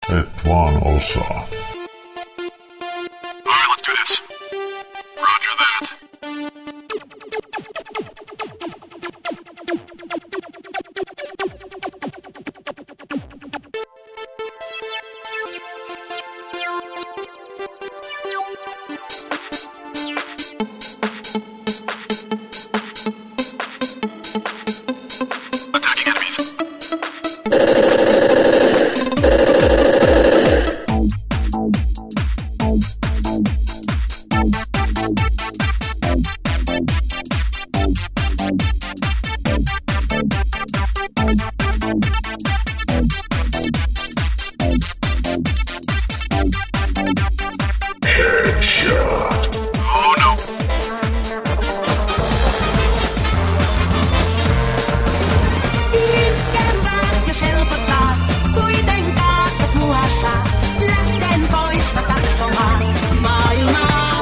Et vaan osaa. Alright, let's do this. Roger that. Attacking enemies. Headshot. Oh no. Pitkän ja helpottaa, kuitenkaan et muassa. Lähden poista katsomaan maailmaa.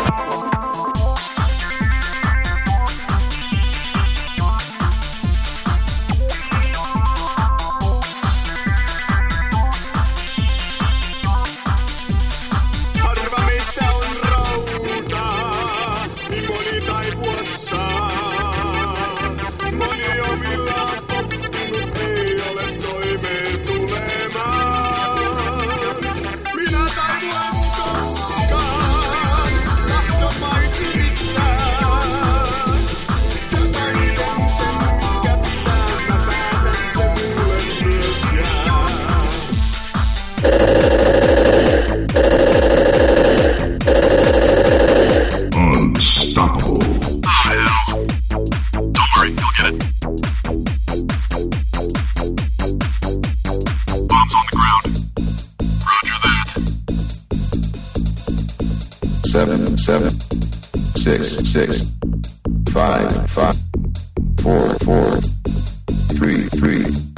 Harva meistä on rautaa, niin moni taivuassaan. Moni omillaan tottunut ei ole toimeen tulemaan. Minä taivuan koskaan, tahtomain yrittää. Ja kaiken sen, minkä pitää, mä päätän se mulle myös jää. Unstoppable. Oh hell. Don't worry, you'll get it. Bombs on the ground. Roger that. 7, 7, 6, 6, 5, 5, 4, 4, 3, 3.